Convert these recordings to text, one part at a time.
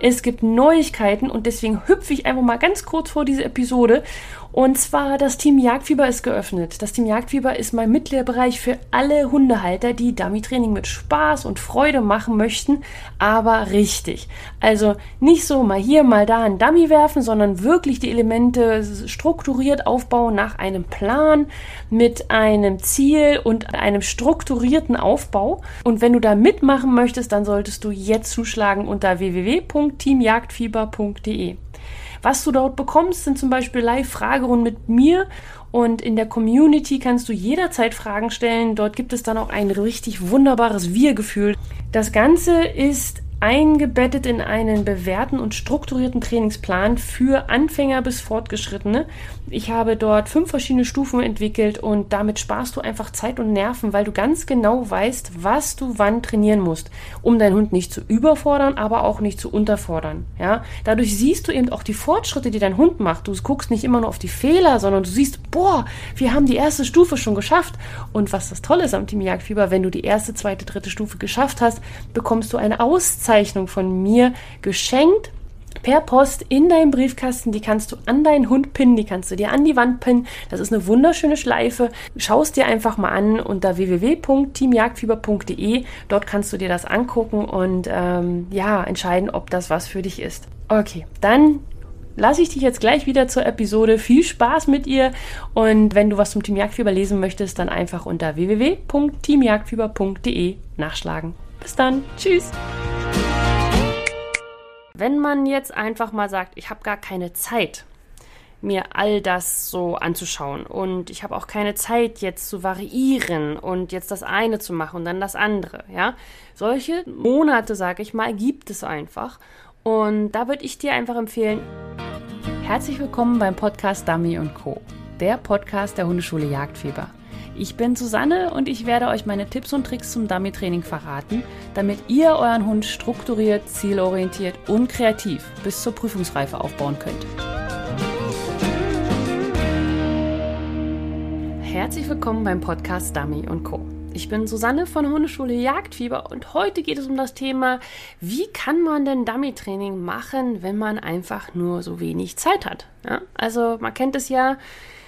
Es gibt Neuigkeiten und deswegen hüpfe ich einfach mal ganz kurz vor diese Episode. Und zwar, das Team Jagdfieber ist geöffnet. Das Team Jagdfieber ist mein Mitgliederbereich für alle Hundehalter, die Dummy-Training mit Spaß und Freude machen möchten, aber richtig. Also nicht so mal hier, mal da ein Dummy werfen, sondern wirklich die Elemente strukturiert aufbauen nach einem Plan, mit einem Ziel und einem strukturierten Aufbau. Und wenn du da mitmachen möchtest, dann solltest du jetzt zuschlagen unter www.teamjagdfieber.de. Was du dort bekommst, sind zum Beispiel Live-Fragerunden mit mir und in der Community kannst du jederzeit Fragen stellen. Dort gibt es dann auch ein richtig wunderbares Wir-Gefühl. Das Ganze ist eingebettet in einen bewährten und strukturierten Trainingsplan für Anfänger bis Fortgeschrittene. Ich habe dort 5 verschiedene Stufen entwickelt und damit sparst du einfach Zeit und Nerven, weil du ganz genau weißt, was du wann trainieren musst, um deinen Hund nicht zu überfordern, aber auch nicht zu unterfordern. Ja? Dadurch siehst du eben auch die Fortschritte, die dein Hund macht. Du guckst nicht immer nur auf die Fehler, sondern du siehst, boah, wir haben die erste Stufe schon geschafft. Und was das Tolle ist am Team Jagdfieber, wenn du die erste, zweite, dritte Stufe geschafft hast, bekommst du eine Auszeichnung von mir geschenkt per Post in deinem Briefkasten. Die kannst du an deinen Hund pinnen, die kannst du dir an die Wand pinnen. Das ist eine wunderschöne Schleife. Schau es dir einfach mal an unter www.teamjagdfieber.de. Dort kannst du dir das angucken und entscheiden, ob das was für dich ist. Okay, dann lasse ich dich jetzt gleich wieder zur Episode. Viel Spaß mit ihr und wenn du was zum Team Jagdfieber lesen möchtest, dann einfach unter www.teamjagdfieber.de nachschlagen. Bis dann. Tschüss. Wenn man jetzt einfach mal sagt, ich habe gar keine Zeit, mir all das so anzuschauen und ich habe auch keine Zeit jetzt zu variieren und jetzt das eine zu machen und dann das andere, ja. Solche Monate, sage ich mal, gibt es einfach und da würde ich dir einfach empfehlen, herzlich willkommen beim Podcast Dummy & Co., der Podcast der Hundeschule Jagdfieber. Ich bin Susanne und ich werde euch meine Tipps und Tricks zum Dummy-Training verraten, damit ihr euren Hund strukturiert, zielorientiert und kreativ bis zur Prüfungsreife aufbauen könnt. Herzlich willkommen beim Podcast Dummy & Co. Ich bin Susanne von der Hundeschule Jagdfieber und heute geht es um das Thema, wie kann man denn Dummy-Training machen, wenn man einfach nur so wenig Zeit hat? Ja? Also man kennt es ja,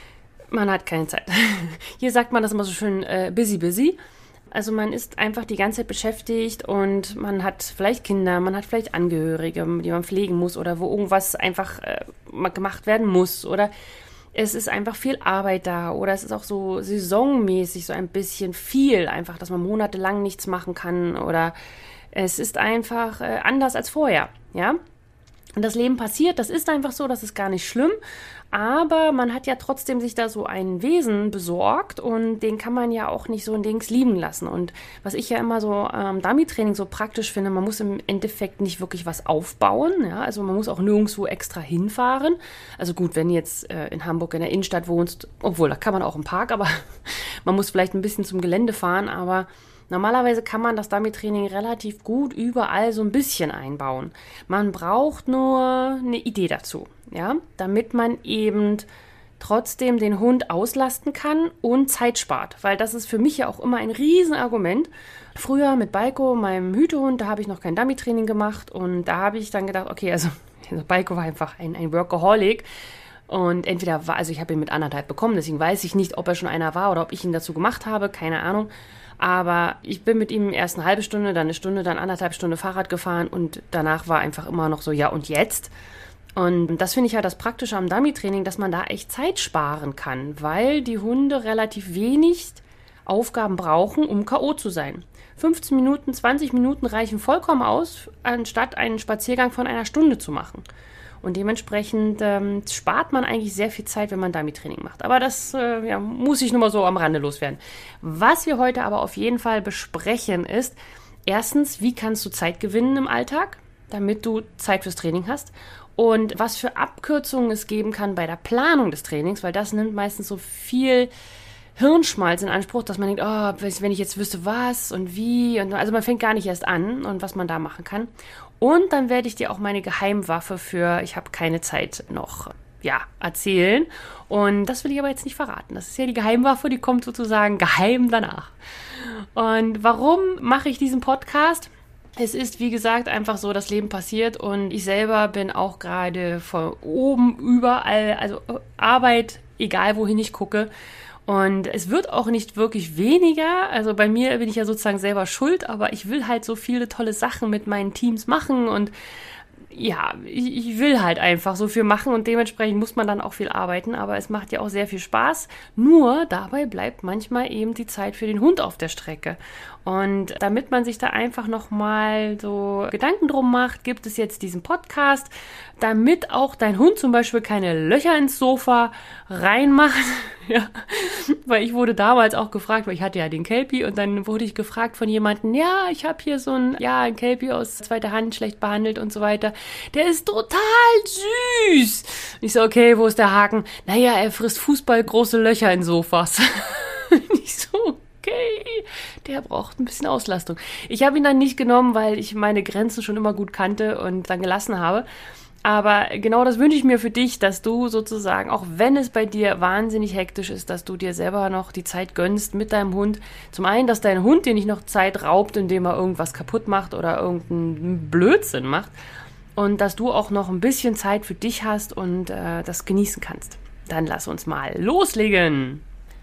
man hat keine Zeit. Hier sagt man das immer so schön busy. Also man ist einfach die ganze Zeit beschäftigt und man hat vielleicht Kinder, man hat vielleicht Angehörige, die man pflegen muss oder wo irgendwas einfach gemacht werden muss oder es ist einfach viel Arbeit da oder es ist auch so saisonmäßig so ein bisschen viel einfach, dass man monatelang nichts machen kann oder es ist einfach anders als vorher, ja. Und das Leben passiert, das ist einfach so, das ist gar nicht schlimm, aber man hat ja trotzdem sich da so ein Wesen besorgt und den kann man ja auch nicht so in Dings liegen lassen. Und was ich ja immer so Dummy-Training so praktisch finde, man muss im Endeffekt nicht wirklich was aufbauen, ja, also man muss auch nirgendwo extra hinfahren. Also gut, wenn du jetzt in Hamburg in der Innenstadt wohnst, obwohl, da kann man auch im Park, aber man muss vielleicht ein bisschen zum Gelände fahren, aber normalerweise kann man das Dummy-Training relativ gut überall so ein bisschen einbauen. Man braucht nur eine Idee dazu, ja, damit man eben trotzdem den Hund auslasten kann und Zeit spart, weil das ist für mich ja auch immer ein Riesenargument. Früher mit Balko, meinem Hütehund, da habe ich noch kein Dummy-Training gemacht und da habe ich dann gedacht, okay, also Balko war einfach ein Workaholic. Und entweder war, also ich habe ihn mit 1,5 bekommen, deswegen weiß ich nicht, ob er schon einer war oder ob ich ihn dazu gemacht habe, keine Ahnung. Aber ich bin mit ihm erst eine halbe Stunde, dann eine Stunde, dann 1,5 Stunden Fahrrad gefahren und danach war einfach immer noch so, ja und jetzt? Und das finde ich ja das Praktische am Dummy-Training, dass man da echt Zeit sparen kann, weil die Hunde relativ wenig Aufgaben brauchen, um K.O. zu sein. 15 Minuten, 20 Minuten reichen vollkommen aus, anstatt einen Spaziergang von einer Stunde zu machen. Und dementsprechend spart man eigentlich sehr viel Zeit, wenn man Dummy-Training macht. Aber das muss ich nur mal so am Rande loswerden. Was wir heute aber auf jeden Fall besprechen ist, erstens, wie kannst du Zeit gewinnen im Alltag, damit du Zeit fürs Training hast? Und was für Abkürzungen es geben kann bei der Planung des Trainings, weil das nimmt meistens so viel Hirnschmalz in Anspruch, dass man denkt, oh, wenn ich jetzt wüsste was und wie, und also man fängt gar nicht erst an und was man da machen kann. Und dann werde ich dir auch meine Geheimwaffe für ich habe keine Zeit noch erzählen. Und das will ich aber jetzt nicht verraten. Das ist ja die Geheimwaffe, die kommt sozusagen geheim danach. Und warum mache ich diesen Podcast? Es ist, wie gesagt, einfach so, das Leben passiert und ich selber bin auch gerade von oben überall, also Arbeit, egal wohin ich gucke. Und es wird auch nicht wirklich weniger. Also bei mir bin ich ja sozusagen selber schuld, aber ich will halt so viele tolle Sachen mit meinen Teams machen und ja, ich will halt einfach so viel machen und dementsprechend muss man dann auch viel arbeiten, aber es macht ja auch sehr viel Spaß. Nur dabei bleibt manchmal eben die Zeit für den Hund auf der Strecke. Und damit man sich da einfach nochmal so Gedanken drum macht, gibt es jetzt diesen Podcast, damit auch dein Hund zum Beispiel keine Löcher ins Sofa reinmacht. Ja, weil ich wurde damals auch gefragt, weil ich hatte ja den Kelpie und dann wurde ich gefragt von jemandem, ja, ich habe hier so ein Kelpie aus zweiter Hand, schlecht behandelt und so weiter. Der ist total süß. Ich so, okay, wo ist der Haken? Naja, er frisst fußballgroße Löcher in Sofas. Ich so, okay, der braucht ein bisschen Auslastung. Ich habe ihn dann nicht genommen, weil ich meine Grenzen schon immer gut kannte und dann gelassen habe. Aber genau das wünsche ich mir für dich, dass du sozusagen, auch wenn es bei dir wahnsinnig hektisch ist, dass du dir selber noch die Zeit gönnst mit deinem Hund. Zum einen, dass dein Hund dir nicht noch Zeit raubt, indem er irgendwas kaputt macht oder irgendeinen Blödsinn macht. Und dass du auch noch ein bisschen Zeit für dich hast und das genießen kannst. Dann lass uns mal loslegen.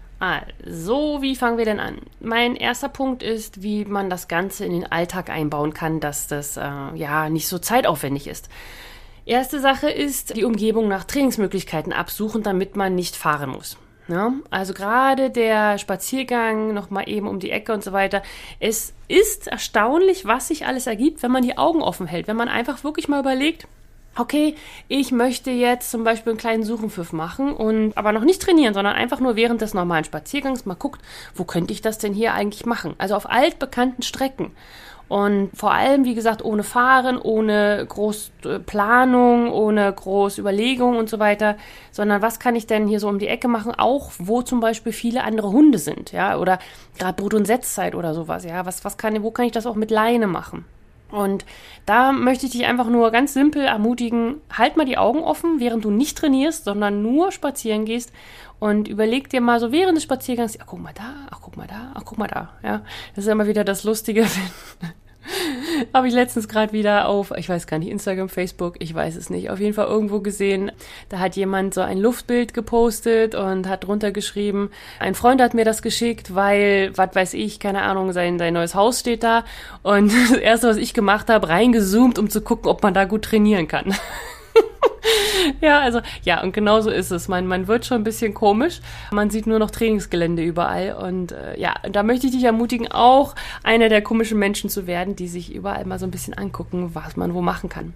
Also, wie fangen wir denn an? Mein erster Punkt ist, wie man das Ganze in den Alltag einbauen kann, dass das nicht so zeitaufwendig ist. Erste Sache ist, die Umgebung nach Trainingsmöglichkeiten absuchen, damit man nicht fahren muss. Ja? Also gerade der Spaziergang nochmal eben um die Ecke und so weiter. Es ist erstaunlich, was sich alles ergibt, wenn man die Augen offen hält. Wenn man einfach wirklich mal überlegt, okay, ich möchte jetzt zum Beispiel einen kleinen Suchenpfiff machen und aber noch nicht trainieren, sondern einfach nur während des normalen Spaziergangs mal guckt, wo könnte ich das denn hier eigentlich machen? Also auf altbekannten Strecken. Und vor allem, wie gesagt, ohne Fahren, ohne groß Planung, ohne groß Überlegung und so weiter, sondern was kann ich denn hier so um die Ecke machen, auch wo zum Beispiel viele andere Hunde sind, ja, oder gerade Brut- und Setzzeit oder sowas, ja, wo kann ich das auch mit Leine machen? Und da möchte ich dich einfach nur ganz simpel ermutigen, halt mal die Augen offen, während du nicht trainierst, sondern nur spazieren gehst und überleg dir mal so während des Spaziergangs, ach guck mal da, ach guck mal da, ach guck mal da, ja. Das ist immer wieder das Lustige, habe ich letztens gerade wieder auf, ich weiß gar nicht, Instagram, Facebook, ich weiß es nicht, auf jeden Fall irgendwo gesehen, da hat jemand so ein Luftbild gepostet und hat drunter geschrieben, ein Freund hat mir das geschickt, weil, was weiß ich, keine Ahnung, sein neues Haus steht da und das Erste, was ich gemacht habe, reingezoomt, um zu gucken, ob man da gut trainieren kann. Ja, also, ja, und genau so ist es. Man wird schon ein bisschen komisch. Man sieht nur noch Trainingsgelände überall. Und da möchte ich dich ermutigen, auch einer der komischen Menschen zu werden, die sich überall mal so ein bisschen angucken, was man wo machen kann.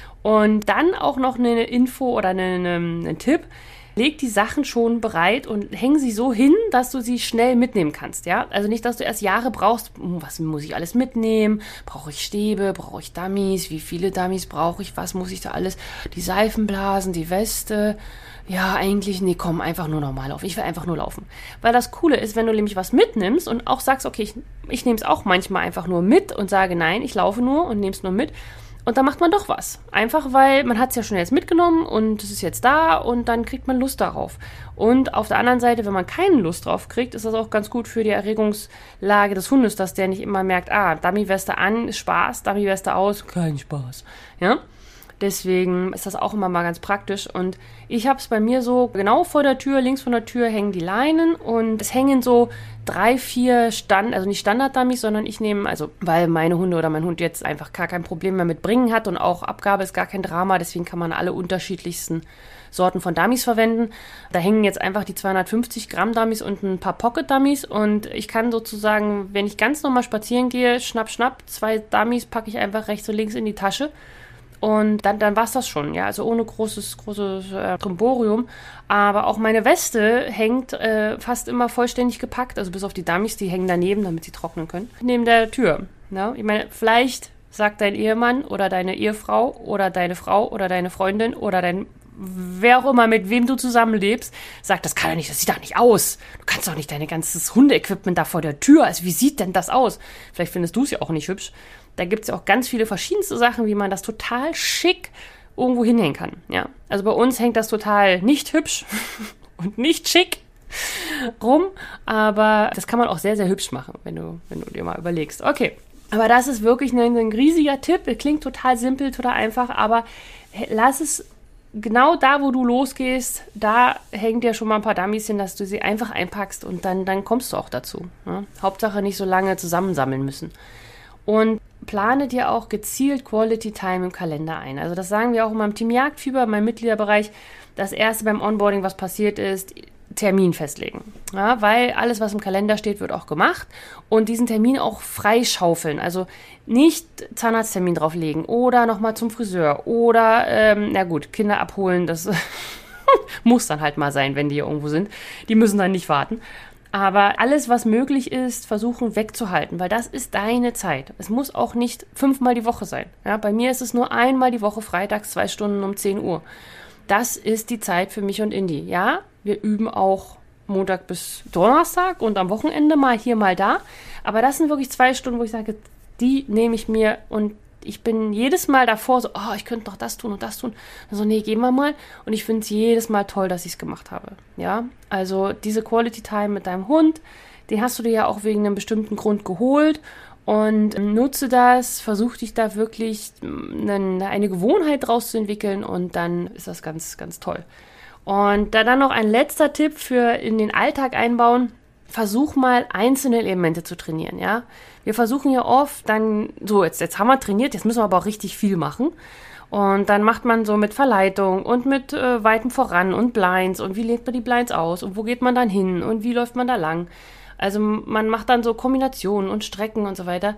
Und dann auch noch eine Info oder einen Tipp. Leg die Sachen schon bereit und häng sie so hin, dass du sie schnell mitnehmen kannst, ja? Also nicht, dass du erst Jahre brauchst, was muss ich alles mitnehmen? Brauche ich Stäbe? Brauche ich Dummies? Wie viele Dummies brauche ich? Was muss ich da alles? Die Seifenblasen, die Weste? Ja, eigentlich, nee, komm, einfach nur normal laufen. Ich will einfach nur laufen. Weil das Coole ist, wenn du nämlich was mitnimmst und auch sagst, okay, ich nehme es auch manchmal einfach nur mit und sage, nein, ich laufe nur und nehme es nur mit. Und dann macht man doch was. Einfach, weil man hat es ja schon jetzt mitgenommen und es ist jetzt da und dann kriegt man Lust darauf. Und auf der anderen Seite, wenn man keine Lust drauf kriegt, ist das auch ganz gut für die Erregungslage des Hundes, dass der nicht immer merkt, Dummy-Weste an ist Spaß, Dummy-Weste aus, kein Spaß. Ja? Deswegen ist das auch immer mal ganz praktisch. Und ich habe es bei mir so, genau vor der Tür, links von der Tür hängen die Leinen und es hängen so 3, 4 also nicht Standard-Dummies, sondern ich nehme, also weil meine Hunde oder mein Hund jetzt einfach gar kein Problem mehr mit Bringen hat und auch Abgabe ist gar kein Drama, deswegen kann man alle unterschiedlichsten Sorten von Dummies verwenden. Da hängen jetzt einfach die 250 Gramm Dummies und ein paar Pocket Dummies und ich kann sozusagen, wenn ich ganz normal spazieren gehe, schnapp, 2 Dummies packe ich einfach rechts und links in die Tasche. Und dann war es das schon, ja, also ohne großes Tromborium. Aber auch meine Weste hängt fast immer vollständig gepackt, also bis auf die Dummies, die hängen daneben, damit sie trocknen können, neben der Tür. Ja? Ich meine, vielleicht sagt dein Ehemann oder deine Ehefrau oder deine Frau oder deine Freundin oder wer auch immer, mit wem du zusammenlebst, sagt, das kann ja nicht, das sieht doch nicht aus. Du kannst doch nicht dein ganzes Hundeequipment da vor der Tür, also wie sieht denn das aus? Vielleicht findest du es ja auch nicht hübsch. Da gibt es ja auch ganz viele verschiedenste Sachen, wie man das total schick irgendwo hinhängen kann. Ja? Also bei uns hängt das total nicht hübsch und nicht schick rum, aber das kann man auch sehr, sehr hübsch machen, wenn du dir mal überlegst. Okay, Aber das ist wirklich ein riesiger Tipp. Klingt total simpel, total einfach, aber lass es genau da, wo du losgehst, da hängt ja schon mal ein paar Dummies hin, dass du sie einfach einpackst und dann kommst du auch dazu. Ne? Hauptsache nicht so lange zusammensammeln müssen. Und plane dir auch gezielt Quality Time im Kalender ein. Also das sagen wir auch immer im Team Jagdfieber, in meinem Mitgliederbereich. Das erste beim Onboarding, was passiert ist, Termin festlegen. Ja, weil alles, was im Kalender steht, wird auch gemacht. Und diesen Termin auch freischaufeln. Also nicht Zahnarzttermin drauflegen oder nochmal zum Friseur oder, Kinder abholen. Das muss dann halt mal sein, wenn die hier irgendwo sind. Die müssen dann nicht warten. Aber alles, was möglich ist, versuchen wegzuhalten, weil das ist deine Zeit. Es muss auch nicht 5-mal die Woche sein. Ja, bei mir ist es nur einmal die Woche, freitags 2 Stunden um 10 Uhr. Das ist die Zeit für mich und Indy. Ja, wir üben auch Montag bis Donnerstag und am Wochenende mal hier, mal da. Aber das sind wirklich 2 Stunden, wo ich sage, die nehme ich mir und ich bin jedes Mal davor so, ich könnte noch das tun und das tun. Also nee, gehen wir mal. Und ich finde es jedes Mal toll, dass ich es gemacht habe. Ja, also diese Quality Time mit deinem Hund, den hast du dir ja auch wegen einem bestimmten Grund geholt. Und nutze das, versuch dich da wirklich eine Gewohnheit draus zu entwickeln und dann ist das ganz, ganz toll. Und dann noch ein letzter Tipp für in den Alltag einbauen. Versuch mal einzelne Elemente zu trainieren, ja. Wir versuchen ja oft dann, so jetzt haben wir trainiert, jetzt müssen wir aber auch richtig viel machen. Und dann macht man so mit Verleitung und mit Weitem voran und Blinds und wie legt man die Blinds aus und wo geht man dann hin und wie läuft man da lang. Also man macht dann so Kombinationen und Strecken und so weiter.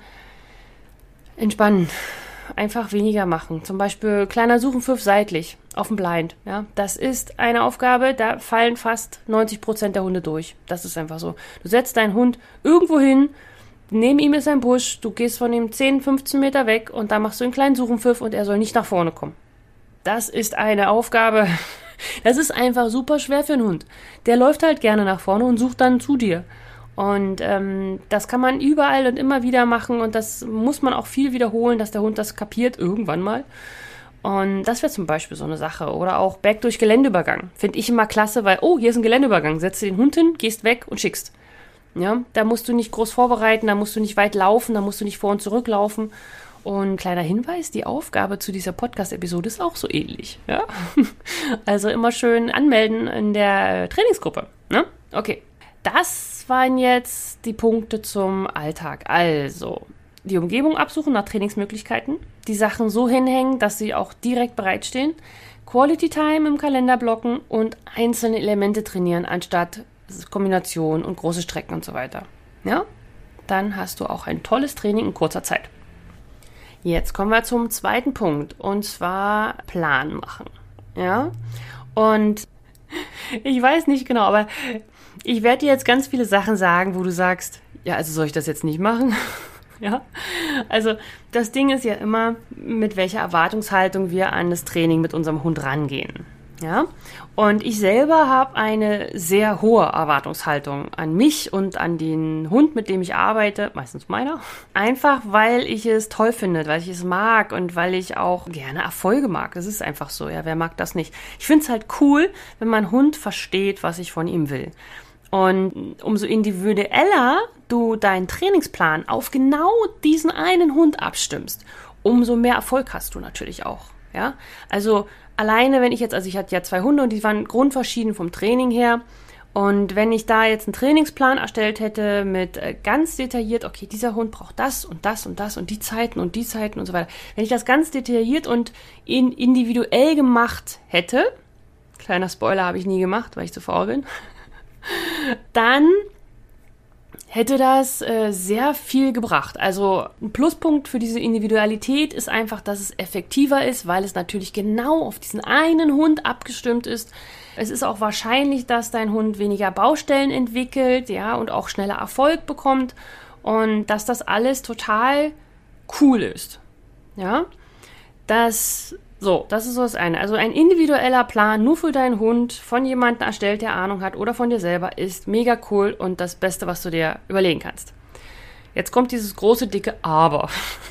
Entspannen. Einfach weniger machen. Zum Beispiel kleiner Suchenpfiff seitlich auf dem Blind. Ja, das ist eine Aufgabe, da fallen fast 90% der Hunde durch. Das ist einfach so. Du setzt deinen Hund irgendwo hin, neben ihm ist ein Busch, du gehst von ihm 10, 15 Meter weg und da machst du einen kleinen Suchenpfiff und er soll nicht nach vorne kommen. Das ist eine Aufgabe, das ist einfach super schwer für einen Hund. Der läuft halt gerne nach vorne und sucht dann zu dir. Und das kann man überall und immer wieder machen und das muss man auch viel wiederholen, dass der Hund das kapiert irgendwann mal. Und das wäre zum Beispiel so eine Sache. Oder auch Back durch Geländeübergang. Finde ich immer klasse, weil, hier ist ein Geländeübergang. Setzt den Hund hin, gehst weg und schickst. Ja, da musst du nicht groß vorbereiten, da musst du nicht weit laufen, da musst du nicht vor und zurück laufen. Und kleiner Hinweis, die Aufgabe zu dieser Podcast-Episode ist auch so ähnlich. Ja? Also immer schön anmelden in der Trainingsgruppe. Ne? Okay. Das waren jetzt die Punkte zum Alltag. Also, die Umgebung absuchen nach Trainingsmöglichkeiten, die Sachen so hinhängen, dass sie auch direkt bereitstehen, Quality Time im Kalender blocken und einzelne Elemente trainieren, anstatt Kombinationen und große Strecken und so weiter. Ja? Dann hast du auch ein tolles Training in kurzer Zeit. Jetzt kommen wir zum zweiten Punkt, und zwar Plan machen. Ja? Und ich weiß nicht genau, aber ich werde dir jetzt ganz viele Sachen sagen, wo du sagst, ja, also soll ich das jetzt nicht machen? Ja, also das Ding ist ja immer, mit welcher Erwartungshaltung wir an das Training mit unserem Hund rangehen. Ja, und ich selber habe eine sehr hohe Erwartungshaltung an mich und an den Hund, mit dem ich arbeite, meistens meiner. Einfach, weil ich es toll finde, weil ich es mag und weil ich auch gerne Erfolge mag. Das ist einfach so, ja, wer mag das nicht? Ich finde es halt cool, wenn mein Hund versteht, was ich von ihm will. Und umso individueller du deinen Trainingsplan auf genau diesen einen Hund abstimmst, umso mehr Erfolg hast du natürlich auch. Ja, also alleine, ich hatte ja 2 Hunde und die waren grundverschieden vom Training her. Und wenn ich da jetzt einen Trainingsplan erstellt hätte mit ganz detailliert, okay, dieser Hund braucht das und das und das und die Zeiten und so weiter. Wenn ich das ganz detailliert und individuell gemacht hätte, kleiner Spoiler, habe ich nie gemacht, weil ich zu faul bin, dann hätte das sehr viel gebracht. Also ein Pluspunkt für diese Individualität ist einfach, dass es effektiver ist, weil es natürlich genau auf diesen einen Hund abgestimmt ist. Es ist auch wahrscheinlich, dass dein Hund weniger Baustellen entwickelt, ja, und auch schneller Erfolg bekommt und dass das alles total cool ist. Ja, das ist so das eine. Also ein individueller Plan nur für deinen Hund, von jemandem erstellt, der Ahnung hat oder von dir selber, ist mega cool und das Beste, was du dir überlegen kannst. Jetzt kommt dieses große, dicke Aber.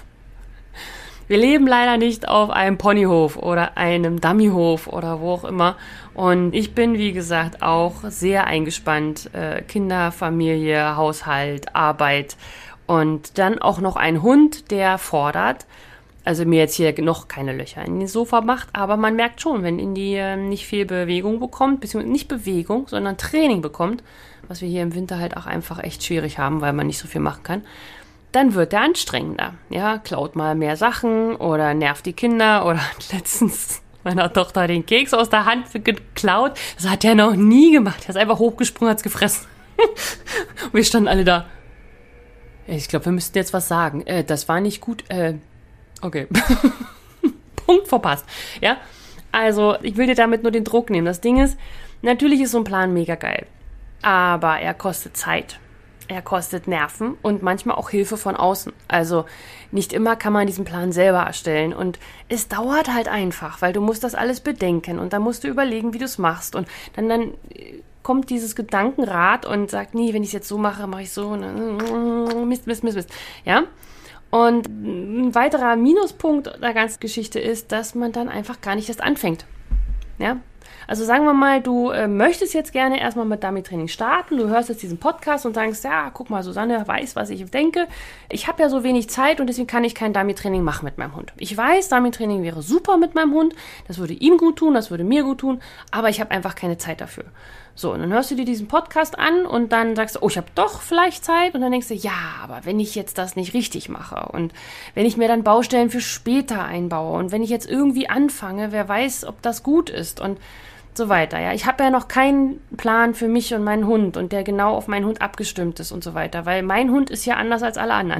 Wir leben leider nicht auf einem Ponyhof oder einem Dummyhof oder wo auch immer. Und ich bin, wie gesagt, auch sehr eingespannt. Kinder, Familie, Haushalt, Arbeit. Und dann auch noch ein Hund, der fordert, also mir jetzt hier noch keine Löcher in den Sofa macht, aber man merkt schon, wenn Indy nicht viel Bewegung bekommt, beziehungsweise nicht Bewegung, sondern Training bekommt, was wir hier im Winter halt auch einfach echt schwierig haben, weil man nicht so viel machen kann, dann wird er anstrengender. Ja, klaut mal mehr Sachen oder nervt die Kinder oder hat letztens meiner Tochter den Keks aus der Hand geklaut. Das hat er noch nie gemacht. Er ist einfach hochgesprungen, hat's gefressen. Und wir standen alle da. Ich glaube, wir müssten jetzt was sagen. Das war nicht gut. Okay. Punkt verpasst. Ja, also ich will dir damit nur den Druck nehmen. Das Ding ist, natürlich ist so ein Plan mega geil. Aber er kostet Zeit. Er kostet Nerven und manchmal auch Hilfe von außen. Also nicht immer kann man diesen Plan selber erstellen. Und es dauert halt einfach, weil du musst das alles bedenken. Und dann musst du überlegen, wie du es machst. Und dann kommt dieses Gedankenrad und sagt, nee, wenn ich es jetzt so mache, mache ich so. Mist. Ja? Und ein weiterer Minuspunkt der ganzen Geschichte ist, dass man dann einfach gar nicht erst anfängt. Ja? Also sagen wir mal, du möchtest jetzt gerne erstmal mit Dummy-Training starten, du hörst jetzt diesen Podcast und sagst, ja, guck mal, Susanne weiß, was ich denke. Ich habe ja so wenig Zeit und deswegen kann ich kein Dummy-Training machen mit meinem Hund. Ich weiß, Dummy-Training wäre super mit meinem Hund, das würde ihm gut tun, das würde mir gut tun, aber ich habe einfach keine Zeit dafür. So, und dann hörst du dir diesen Podcast an und dann sagst du, oh, ich habe doch vielleicht Zeit. Und dann denkst du, ja, aber wenn ich jetzt das nicht richtig mache und wenn ich mir dann Baustellen für später einbaue und wenn ich jetzt irgendwie anfange, wer weiß, ob das gut ist und so weiter. Ja, ich habe ja noch keinen Plan für mich und meinen Hund und der genau auf meinen Hund abgestimmt ist und so weiter, weil mein Hund ist ja anders als alle anderen.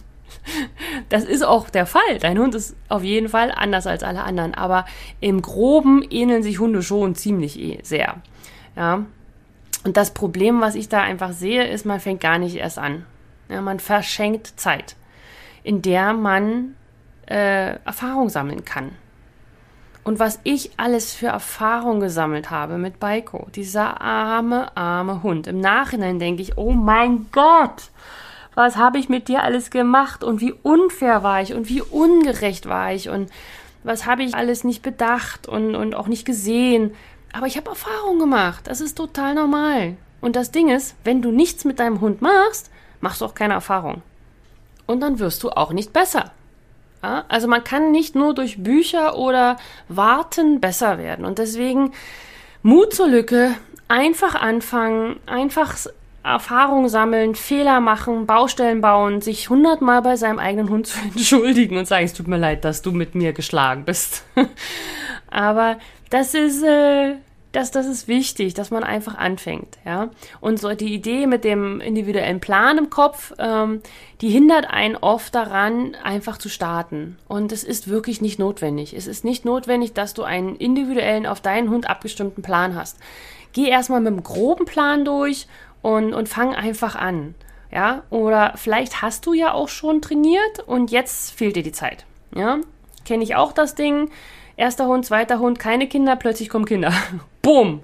Das ist auch der Fall. Dein Hund ist auf jeden Fall anders als alle anderen, aber im Groben ähneln sich Hunde schon ziemlich sehr. Ja, und das Problem, was ich da einfach sehe, ist, man fängt gar nicht erst an. Ja, man verschenkt Zeit, in der man Erfahrung sammeln kann. Und was ich alles für Erfahrung gesammelt habe mit Baiko, dieser arme Hund. Im Nachhinein denke ich, oh mein Gott, was habe ich mit dir alles gemacht und wie unfair war ich und wie ungerecht war ich und was habe ich alles nicht bedacht und auch nicht gesehen. Aber ich habe Erfahrung gemacht. Das ist total normal. Und das Ding ist, wenn du nichts mit deinem Hund machst, machst du auch keine Erfahrung. Und dann wirst du auch nicht besser. Ja? Also man kann nicht nur durch Bücher oder Warten besser werden. Und deswegen Mut zur Lücke, einfach anfangen, einfach Erfahrung sammeln, Fehler machen, Baustellen bauen, sich 100-mal bei seinem eigenen Hund zu entschuldigen und sagen, es tut mir leid, dass du mit mir geschlagen bist. Aber das ist wichtig, dass man einfach anfängt, ja. Und so die Idee mit dem individuellen Plan im Kopf, die hindert einen oft daran, einfach zu starten. Und es ist wirklich nicht notwendig. Es ist nicht notwendig, dass du einen individuellen, auf deinen Hund abgestimmten Plan hast. Geh erstmal mit einem groben Plan durch und fang einfach an, ja. Oder vielleicht hast du ja auch schon trainiert und jetzt fehlt dir die Zeit, ja. Kenne ich auch das Ding. Erster Hund, zweiter Hund, keine Kinder, plötzlich kommen Kinder. Bumm.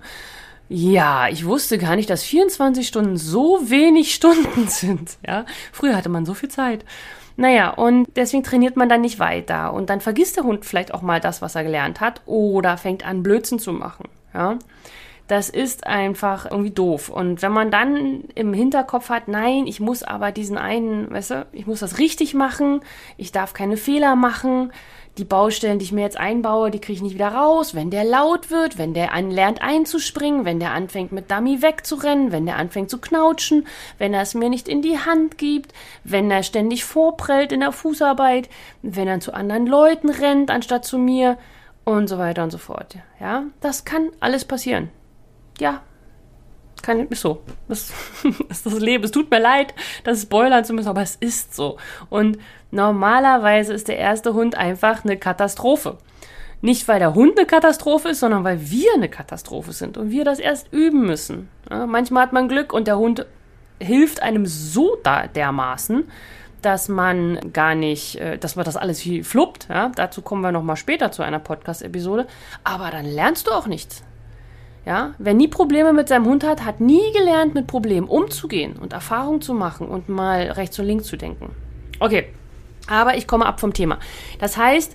Ja, ich wusste gar nicht, dass 24 Stunden so wenig Stunden sind. Ja, früher hatte man so viel Zeit. Naja, und deswegen trainiert man dann nicht weiter. Und dann vergisst der Hund vielleicht auch mal das, was er gelernt hat. Oder fängt an, Blödsinn zu machen. Ja, das ist einfach irgendwie doof. Und wenn man dann im Hinterkopf hat, nein, ich muss aber diesen einen, weißt du, ich muss das richtig machen. Ich darf keine Fehler machen. Die Baustellen, die ich mir jetzt einbaue, die kriege ich nicht wieder raus. Wenn der laut wird, wenn der lernt einzuspringen, wenn der anfängt mit Dummy wegzurennen, wenn der anfängt zu knautschen, wenn er es mir nicht in die Hand gibt, wenn er ständig vorprellt in der Fußarbeit, wenn er zu anderen Leuten rennt, anstatt zu mir und so weiter und so fort. Ja, das kann alles passieren. Ja, ist so. Das ist das Leben. Es tut mir leid, das spoilern zu müssen, aber es ist so. Und normalerweise ist der erste Hund einfach eine Katastrophe. Nicht, weil der Hund eine Katastrophe ist, sondern weil wir eine Katastrophe sind und wir das erst üben müssen. Ja, manchmal hat man Glück und der Hund hilft einem so dermaßen, dass man gar nicht, dass man das alles wie fluppt. Ja? Dazu kommen wir nochmal später zu einer Podcast-Episode. Aber dann lernst du auch nichts. Ja, wer nie Probleme mit seinem Hund hat, hat nie gelernt, mit Problemen umzugehen und Erfahrung zu machen und mal rechts und links zu denken. Okay, aber ich komme ab vom Thema. Das heißt,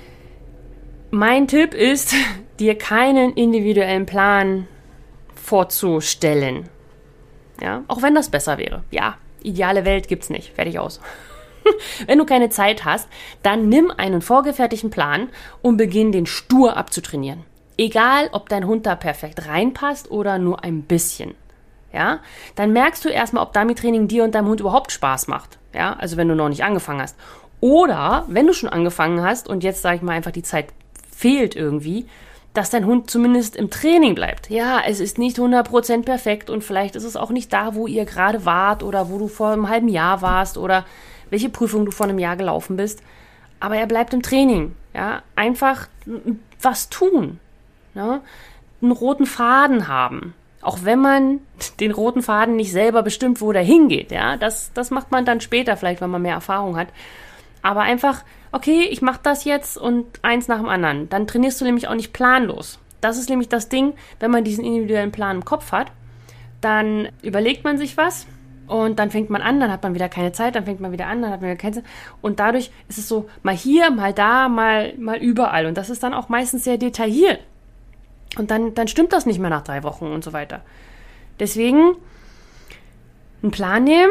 mein Tipp ist, dir keinen individuellen Plan vorzustellen. Ja, auch wenn das besser wäre. Ja, Ideale Welt gibt's nicht. Fertig aus. Wenn du keine Zeit hast, dann nimm einen vorgefertigten Plan und beginn den stur abzutrainieren. Egal, ob dein Hund da perfekt reinpasst oder nur ein bisschen. Ja, dann merkst du erstmal, ob Dummy-Training dir und deinem Hund überhaupt Spaß macht. Ja, also wenn du noch nicht angefangen hast. Oder wenn du schon angefangen hast und jetzt, sage ich mal, einfach die Zeit fehlt irgendwie, dass dein Hund zumindest im Training bleibt. Ja, es ist nicht 100% perfekt und vielleicht ist es auch nicht da, wo ihr gerade wart oder wo du vor einem halben Jahr warst oder welche Prüfung du vor einem Jahr gelaufen bist. Aber er bleibt im Training. Ja, einfach was tun. Ja? Einen roten Faden haben. Auch wenn man den roten Faden nicht selber bestimmt, wo der hingeht. Ja? Das macht man dann später, vielleicht, wenn man mehr Erfahrung hat. Aber einfach, okay, ich mache das jetzt und eins nach dem anderen. Dann trainierst du nämlich auch nicht planlos. Das ist nämlich das Ding, wenn man diesen individuellen Plan im Kopf hat, dann überlegt man sich was und dann fängt man an, dann hat man wieder keine Zeit, dann fängt man wieder an, dann hat man wieder keine Zeit. Und dadurch ist es so mal hier, mal da, mal überall. Und das ist dann auch meistens sehr detailliert. Und dann stimmt das nicht mehr nach 3 Wochen und so weiter. Deswegen einen Plan nehmen,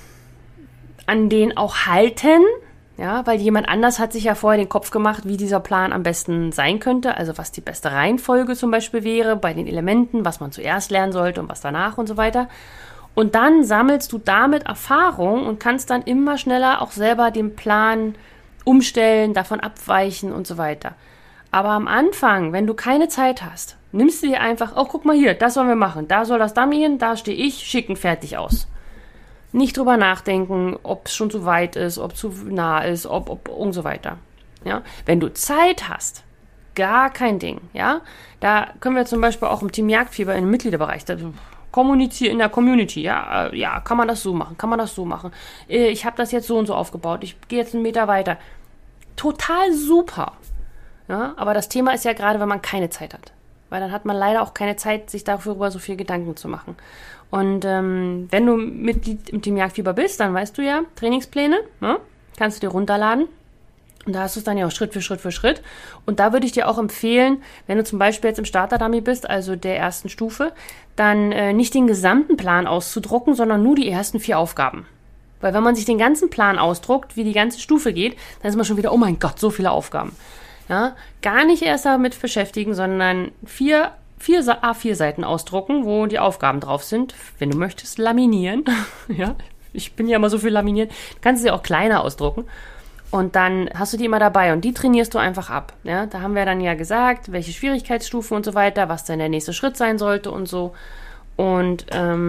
an den auch halten, ja, weil jemand anders hat sich ja vorher den Kopf gemacht, wie dieser Plan am besten sein könnte, also was die beste Reihenfolge zum Beispiel wäre bei den Elementen, was man zuerst lernen sollte und was danach und so weiter. Und dann sammelst du damit Erfahrung und kannst dann immer schneller auch selber den Plan umstellen, davon abweichen und so weiter. Aber am Anfang, wenn du keine Zeit hast, nimmst du dir einfach, oh, guck mal hier, das sollen wir machen, da soll das Dummy hin, da stehe ich, schicken, fertig aus. Nicht drüber nachdenken, ob es schon zu weit ist, ob es zu nah ist, ob und so weiter. Ja? Wenn du Zeit hast, gar kein Ding. Ja? Da können wir zum Beispiel auch im Team Jagdfieber im Mitgliederbereich, kommunizieren in der Community. Ja, kann man das so machen, kann man das so machen. Ich habe das jetzt so und so aufgebaut, ich gehe jetzt 1 Meter weiter. Total super. Ja? Aber das Thema ist ja gerade, wenn man keine Zeit hat. Weil dann hat man leider auch keine Zeit, sich darüber so viel Gedanken zu machen. Und wenn du Mitglied im Team Jagdfieber bist, dann weißt du ja, Trainingspläne, ne? Kannst du dir runterladen. Und da hast du es dann ja auch Schritt für Schritt für Schritt. Und da würde ich dir auch empfehlen, wenn du zum Beispiel jetzt im Starter-Dummy bist, also der ersten Stufe, dann nicht den gesamten Plan auszudrucken, sondern nur die ersten 4 Aufgaben. Weil wenn man sich den ganzen Plan ausdruckt, wie die ganze Stufe geht, dann ist man schon wieder, oh mein Gott, so viele Aufgaben. Ja, gar nicht erst damit beschäftigen, sondern 4 A4-Seiten ausdrucken, wo die Aufgaben drauf sind. Wenn du möchtest, laminieren. Ja, ich bin ja immer so viel laminieren. Du kannst sie auch kleiner ausdrucken. Und dann hast du die immer dabei und die trainierst du einfach ab. Ja, da haben wir dann ja gesagt, welche Schwierigkeitsstufen und so weiter, was dann der nächste Schritt sein sollte und so. Und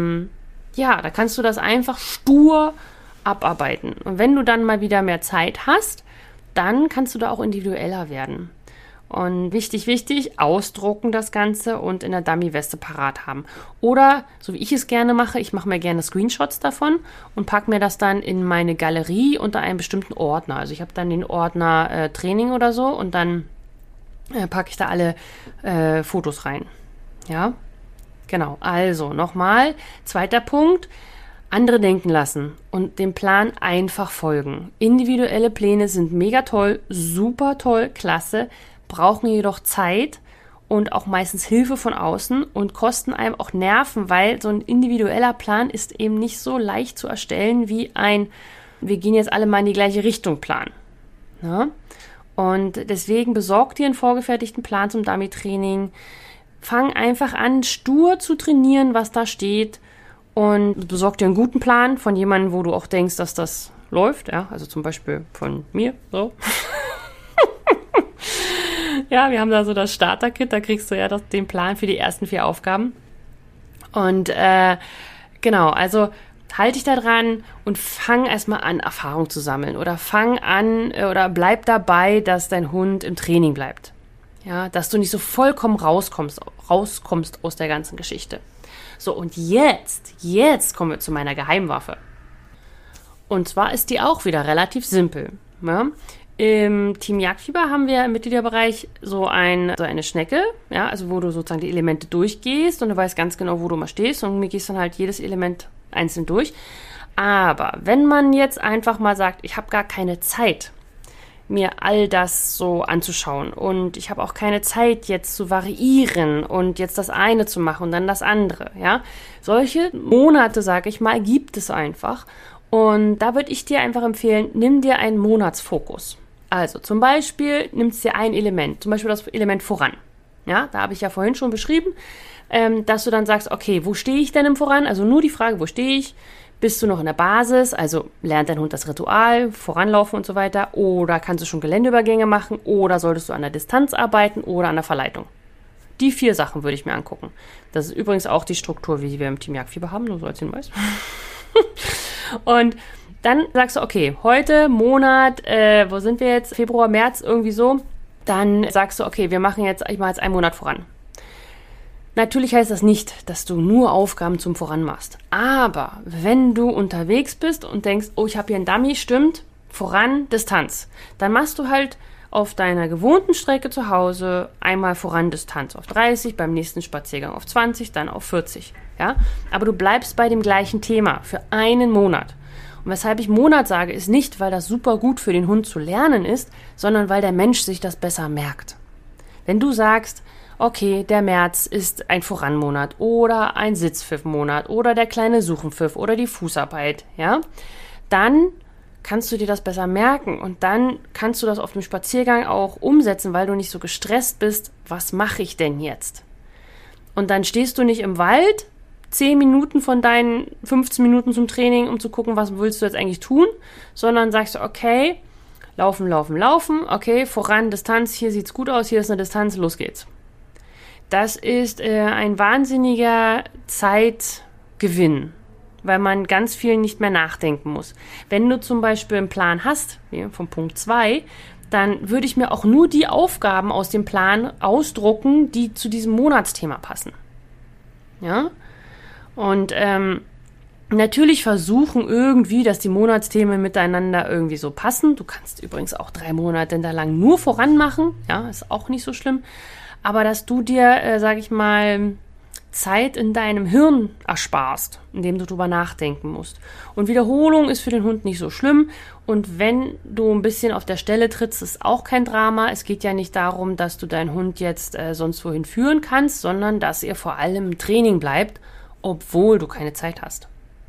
ja, da kannst du das einfach stur abarbeiten. Und wenn du dann mal wieder mehr Zeit hast, dann kannst du da auch individueller werden. Und wichtig, ausdrucken das Ganze und in der Dummy-Weste parat haben. Oder, so wie ich es gerne mache, ich mache mir gerne Screenshots davon und packe mir das dann in meine Galerie unter einem bestimmten Ordner. Also ich habe dann den Ordner Training oder so und dann packe ich da alle Fotos rein. Ja, genau. Also nochmal, 2. Punkt. Andere denken lassen und dem Plan einfach folgen. Individuelle Pläne sind mega toll, super toll, klasse, brauchen jedoch Zeit und auch meistens Hilfe von außen und kosten einem auch Nerven, weil so ein individueller Plan ist eben nicht so leicht zu erstellen wie ein, wir gehen jetzt alle mal in die gleiche Richtung Plan. Ja? Und deswegen besorg dir einen vorgefertigten Plan zum Dummy-Training. Fang einfach an, stur zu trainieren, was da steht. Und besorg dir einen guten Plan von jemandem, wo du auch denkst, dass das läuft. Ja, also zum Beispiel von mir. So. Ja, wir haben da so das Starter-Kit. Da kriegst du ja den Plan für die ersten 4 Aufgaben. Und genau, also halte dich da dran und fang erstmal an, Erfahrung zu sammeln. Oder fang an oder bleib dabei, dass dein Hund im Training bleibt. Ja, dass du nicht so vollkommen rauskommst aus der ganzen Geschichte. So, und jetzt kommen wir zu meiner Geheimwaffe. Und zwar ist die auch wieder relativ simpel. Ja? Im Team Jagdfieber haben wir im Mitgliederbereich so eine Schnecke, ja, also wo du sozusagen die Elemente durchgehst und du weißt ganz genau, wo du mal stehst und mir gehst dann halt jedes Element einzeln durch. Aber wenn man jetzt einfach mal sagt, ich habe gar keine Zeit, mir all das so anzuschauen. Und ich habe auch keine Zeit, jetzt zu variieren und jetzt das eine zu machen und dann das andere. Ja? Solche Monate, sage ich mal, gibt es einfach. Und da würde ich dir einfach empfehlen, nimm dir einen Monatsfokus. Also zum Beispiel nimmst dir ein Element, zum Beispiel das Element voran. Ja, da habe ich ja vorhin schon beschrieben, dass du dann sagst, okay, wo stehe ich denn im Voran? Also nur die Frage, wo stehe ich? Bist du noch in der Basis? Also lernt dein Hund das Ritual, voranlaufen und so weiter? Oder kannst du schon Geländeübergänge machen? Oder solltest du an der Distanz arbeiten oder an der Verleitung? Die 4 Sachen würde ich mir angucken. Das ist übrigens auch die Struktur, wie wir im Team Jagdfieber haben, nur so als Hinweis. Und dann sagst du, okay, heute, Monat, wo sind wir jetzt? Februar, März, irgendwie so. Dann sagst du, okay, ich mache jetzt einen Monat voran. Natürlich heißt das nicht, dass du nur Aufgaben zum Voran machst. Aber wenn du unterwegs bist und denkst, oh, ich habe hier einen Dummy, stimmt, voran, Distanz. Dann machst du halt auf deiner gewohnten Strecke zu Hause einmal voran Distanz auf 30, beim nächsten Spaziergang auf 20, dann auf 40. Ja? Aber du bleibst bei dem gleichen Thema für einen Monat. Und weshalb ich Monat sage, ist nicht, weil das super gut für den Hund zu lernen ist, sondern weil der Mensch sich das besser merkt. Wenn du sagst, okay, der März ist ein Voranmonat oder ein Sitzpfiffmonat oder der kleine Suchenpfiff oder die Fußarbeit, ja, dann kannst du dir das besser merken und dann kannst du das auf dem Spaziergang auch umsetzen, weil du nicht so gestresst bist, was mache ich denn jetzt? Und dann stehst du nicht im Wald 10 Minuten von deinen 15 Minuten zum Training, um zu gucken, was willst du jetzt eigentlich tun, sondern sagst du, okay, laufen, okay, voran, Distanz, hier sieht's gut aus, hier ist eine Distanz, los geht's. Das ist ein wahnsinniger Zeitgewinn, weil man ganz viel nicht mehr nachdenken muss. Wenn du zum Beispiel einen Plan hast, wie vom Punkt 2, dann würde ich mir auch nur die Aufgaben aus dem Plan ausdrucken, die zu diesem Monatsthema passen. Ja? Und natürlich versuchen irgendwie, dass die Monatsthemen miteinander irgendwie so passen. Du kannst übrigens auch 3 Monate lang nur voran machen. Ja, ist auch nicht so schlimm. Aber dass du dir, sage ich mal, Zeit in deinem Hirn ersparst, indem du drüber nachdenken musst. Und Wiederholung ist für den Hund nicht so schlimm. Und wenn du ein bisschen auf der Stelle trittst, ist auch kein Drama. Es geht ja nicht darum, dass du deinen Hund jetzt sonst wohin führen kannst, sondern dass er vor allem im Training bleibt, obwohl du keine Zeit hast.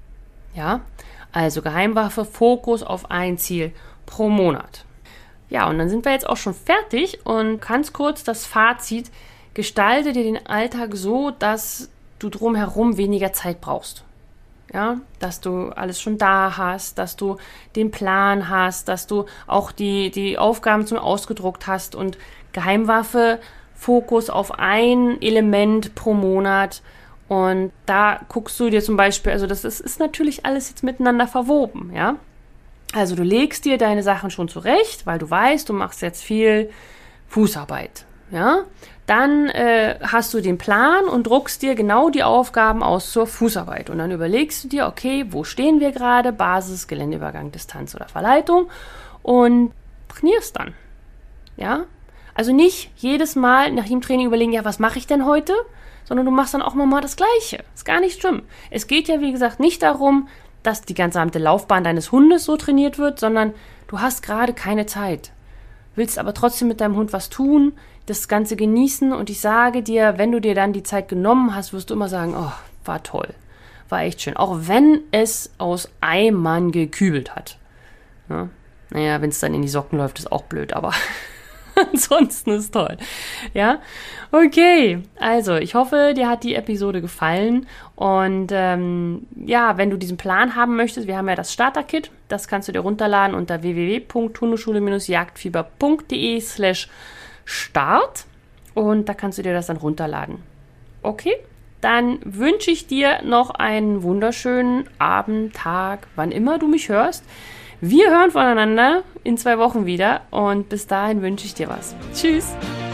Ja, also Geheimwaffe, Fokus auf ein Ziel pro Monat. Ja, und dann sind wir jetzt auch schon fertig und ganz kurz das Fazit: Gestalte dir den Alltag so, dass du drumherum weniger Zeit brauchst. Ja, dass du alles schon da hast, dass du den Plan hast, dass du auch die Aufgaben schon ausgedruckt hast und Geheimwaffe, Fokus auf ein Element pro Monat. Und da guckst du dir zum Beispiel, also das ist natürlich alles jetzt miteinander verwoben, ja. Also du legst dir deine Sachen schon zurecht, weil du weißt, du machst jetzt viel Fußarbeit, ja. Dann hast du den Plan und druckst dir genau die Aufgaben aus zur Fußarbeit. Und dann überlegst du dir, okay, wo stehen wir gerade? Basis, Geländeübergang, Distanz oder Verleitung. Und trainierst dann, ja. Also nicht jedes Mal nach jedem Training überlegen, ja, was mache ich denn heute? Sondern du machst dann auch mal das Gleiche. Ist gar nicht schlimm. Es geht ja, wie gesagt, nicht darum, dass die gesamte Laufbahn deines Hundes so trainiert wird, sondern du hast gerade keine Zeit. Willst aber trotzdem mit deinem Hund was tun, das Ganze genießen und ich sage dir, wenn du dir dann die Zeit genommen hast, wirst du immer sagen, oh, war toll, war echt schön. Auch wenn es aus Eimern gekübelt hat. Ja? Naja, wenn es dann in die Socken läuft, ist auch blöd, aber ansonsten ist toll. Ja, okay. Also, ich hoffe, dir hat die Episode gefallen. Und ja, wenn du diesen Plan haben möchtest, wir haben ja das Starter-Kit. Das kannst du dir runterladen unter www.hundeschule-jagdfieber.de/start. Und da kannst du dir das dann runterladen. Okay? Dann wünsche ich dir noch einen wunderschönen Abend, Tag, wann immer du mich hörst. Wir hören voneinander in 2 Wochen wieder und bis dahin wünsche ich dir was. Tschüss!